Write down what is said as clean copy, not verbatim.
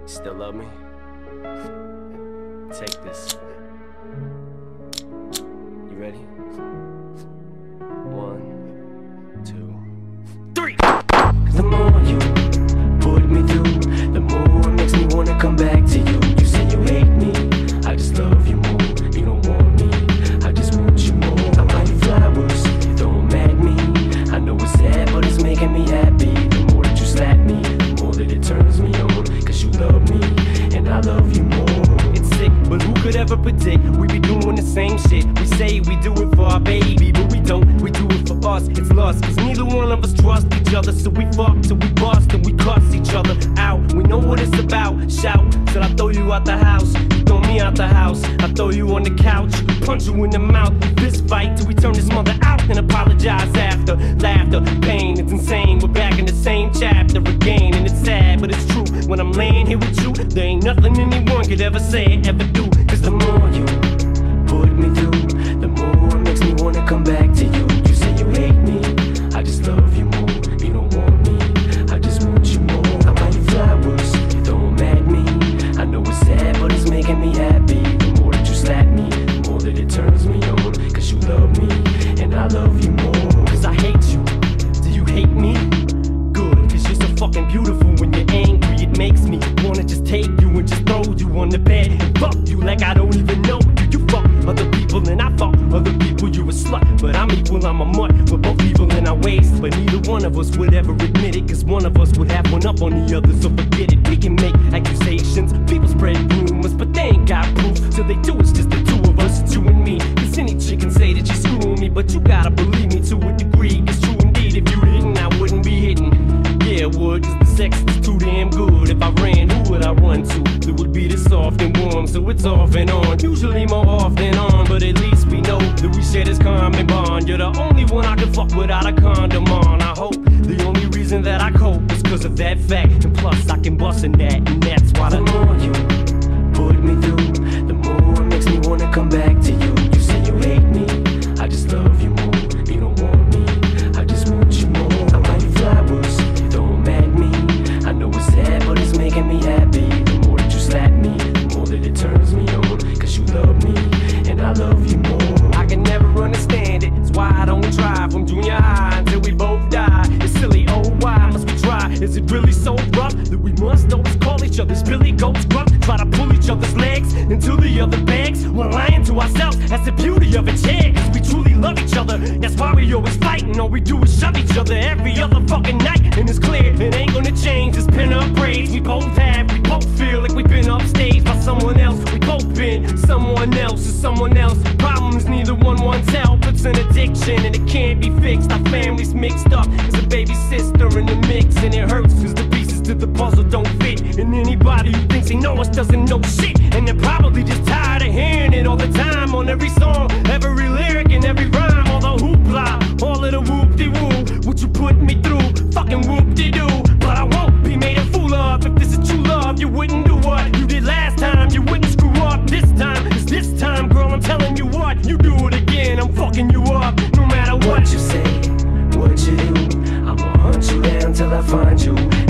Still love me? Take this. You ready? 1, 2, 3. 'Cause the more you put me through, the more it makes me wanna come back to you. You say you hate me, I just love you more. You don't want me, I just want you more. I buy you flowers, you throw them at me. I know it's sad, but it's making me happy. The more that you slap me, the more that it turns me on. 'Cause you love me, and I love you more. It's sick, but who could ever predict we be doing the same shit? We say we do it for our baby, but we don't. We do it for us, it's lost. 'Cause neither one of us trust each other. So we fuck till we bust and we cuss each other out. We know what it's about. Shout till I throw you out the house. You throw me out the house, I throw you on the couch. Punch you in the mouth, we fist fight till we turn this mother out and apologize after. Laughter, pain, it's insane. We're back in the same chapter again. And it's sad, but it's true. When I'm laying here with you, there ain't nothing anyone could ever say, ever do. 'Cause the more you put me through, the more it makes me wanna come back to you. You say you hate me, I just love you more. You don't want me, I just want you more. I buy you flowers, you throw them at me. I know it's sad, but it's making me happy. The more that you slap me, the more that it turns me on. 'Cause you love me, and I love you more. 'Cause I hate you, do you hate me? Good, 'cause you're so fucking beautiful. When you're angry, it makes me wanna just take you and just throw you on the bed and fuck you like I don't even know you. You fuck other people and I fuck other people. You're a slut, but I'm equal, I'm a mutt. We're both evil in our ways, but neither one of us would ever admit it. 'Cause one of us would have one up on the other, so forget it. We can make accusations, people spread rumors, but they ain't got proof. Till they do, it's just the two of us, it's you and me. 'Cause any chick can say that she's screwing me, but you gotta believe me to a degree. It's true indeed, if you didn't, I wouldn't be hitting. Yeah, it would, 'cause the sex is too damn good. If I ran, who would I run to? It would be this soft and warm, so it's off and on. Usually more off than on, but at least we know that we share this common bond. You're the only one I can fuck without a condom on. I hope the only reason that I cope is 'cause of that fact. And plus I can bust in that, and that's why the more you put me through, the more it makes me wanna come back to you. You say you hate me, I just love you more. You don't want me, I just want you more. I buy you flowers, you throw them at me. I know it's sad, but it's making me happy. The more that you slap me, the more that it turns me on. 'Cause you love me, and I love you more. I can never understand it, it's why I don't try. From junior high until we both die. It's silly, oh why must we try? Is it really so rough that we must always call each other's Billy Goats gruff? Try to pull each other's legs into the other bags. We're lying to ourselves, that's the beauty of it, yeah. 'Cause we truly love each other, that's why we always fighting. All we do is shove each other every other fucking night. And it's clear, it ain't gonna change, it's pin up praise. We both feel like we've been upstaged by someone else. We both been someone else or someone else. Problems neither one wants help, it's an addiction and it can't be fixed. Our family's mixed up, there's a baby sister in the mix. And it hurts 'cause the pieces to the puzzle don't fit. And anybody who thinks they know us doesn't know shit. And they're probably just tired of hearing it all the time. On every song, every lyric and every rhyme. All the hoopla, all of the whoop-de-woo. What you put me through, fucking whoop-de-doo. But I won't be made a fool of. If this is true love, you wouldn't do what you did last time. You wouldn't screw up this time. 'Cause this time, girl, I'm telling you what, you do it again, I'm fucking you up. No matter what you say, what you do, I'ma hunt you down till I find you.